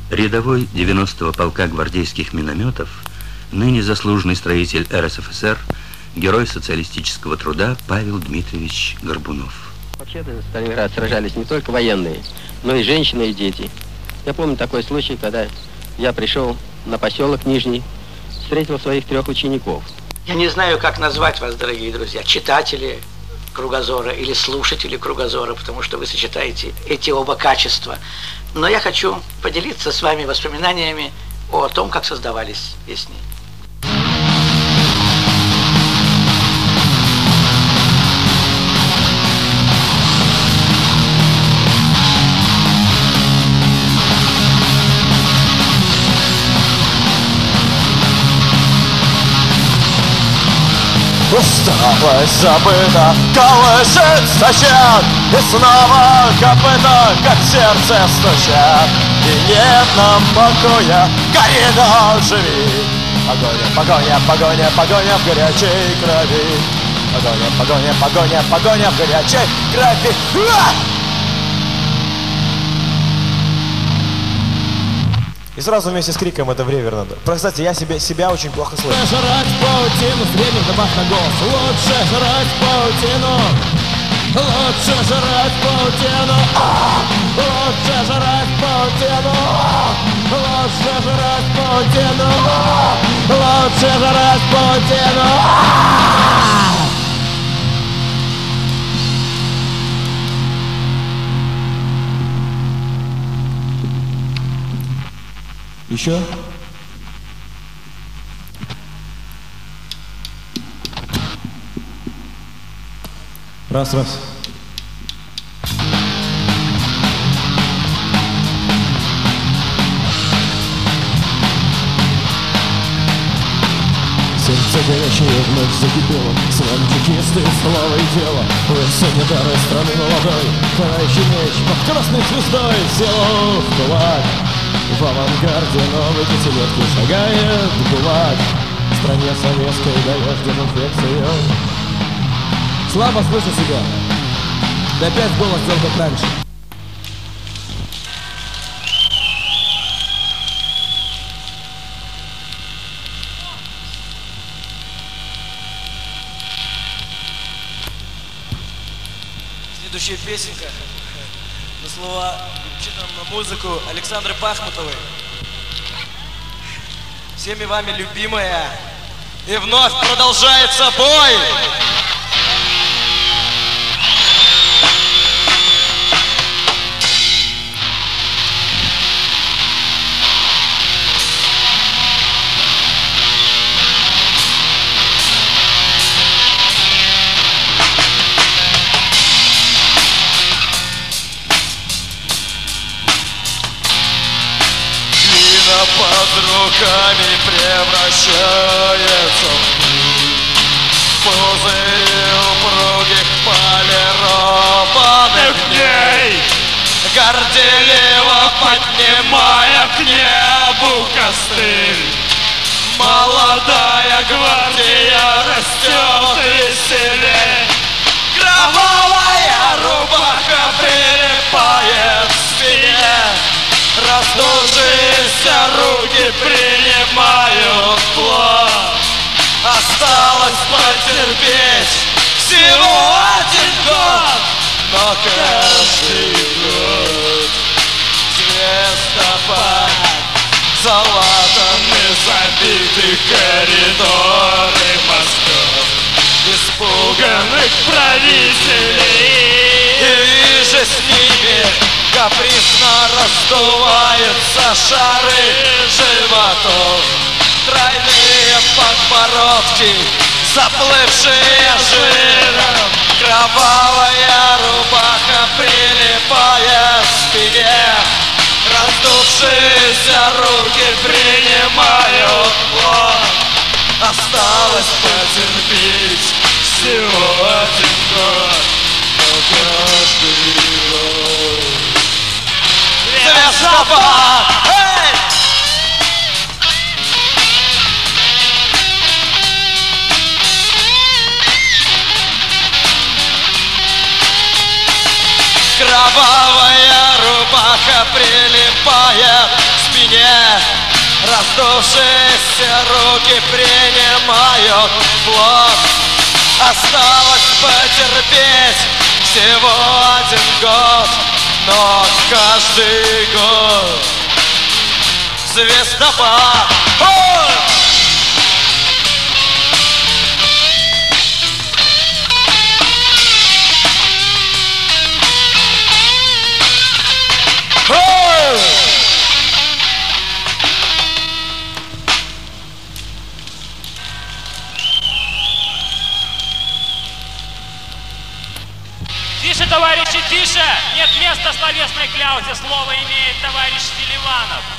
Рядовой 90-го полка гвардейских минометов, ныне заслуженный строитель РСФСР, герой социалистического труда Павел Дмитриевич Горбунов. Вообще-то в Сталинграде сражались не только военные, но и женщины, и дети. Я помню такой случай, когда я пришел на поселок Нижний, встретил своих 3 учеников. Я не знаю, как назвать вас, дорогие друзья, читатели Кругозора или слушатели Кругозора, потому что вы сочетаете эти оба качества. Но я хочу поделиться с вами воспоминаниями о том, как создавались песни. Усталость забыта, колышется чат, и снова копыта, как сердце стучат. И нет нам покоя, коридор живи. Погоня, погоня, погоня, погоня в горячей крови. Погоня, погоня, погоня, погоня в горячей крови. И сразу вместе с криком это в ревер надо. Кстати, я себя очень плохо слышу. Лучше жрать паутину, средних добавь на голос. Лучше жрать паутину. Лучше жрать паутину. Лучше жрать паутину. Лучше жрать паутину. Лучше жрать паутину. Еще? Раз, раз. Сердце горячее вновь закипело, с вами чекисты, слава и дело. Вы санитары страны молодой, карающий меч под красной звездой. Села в кулак, в авангарде новой пятилетки шагает ГУЛАГ. В стране советской даешь дезинфекцию. Слабо слышу себя, да опять голос сделал как раньше. Следующая песенка на слова, читам на музыку Александры Бахмутовой. Всеми вами любимая. И вновь продолжается бой! Под руками превращается в пузыри упругих полированных дней, горделиво поднимая к небу костыль. Молодая гвардия растет веселей, кровавая рубаха прилипает к спине. Раздувшиеся руки принимают плод. Осталось потерпеть всего 1 год, но каждый год звездопад, залатаны забиты коридоры мостов, испуганных правителей. И же с ними капризно раздуваются шары животов. Тройные подбородки, заплывшие жиром, кровавая рубаха прилипая к спине. Раздувшиеся руки принимают плод. Осталось потерпеть всего 1 год, но каждый год звездопад! Кровавая рубаха прилипает к спине. спине. Раздувшиеся руки принимают плод. Осталось потерпеть всего 1 год, но каждый год звездопад. Тише, товарищи, тише! Нет места словесной кляузе, слово имеет товарищ Селиванов.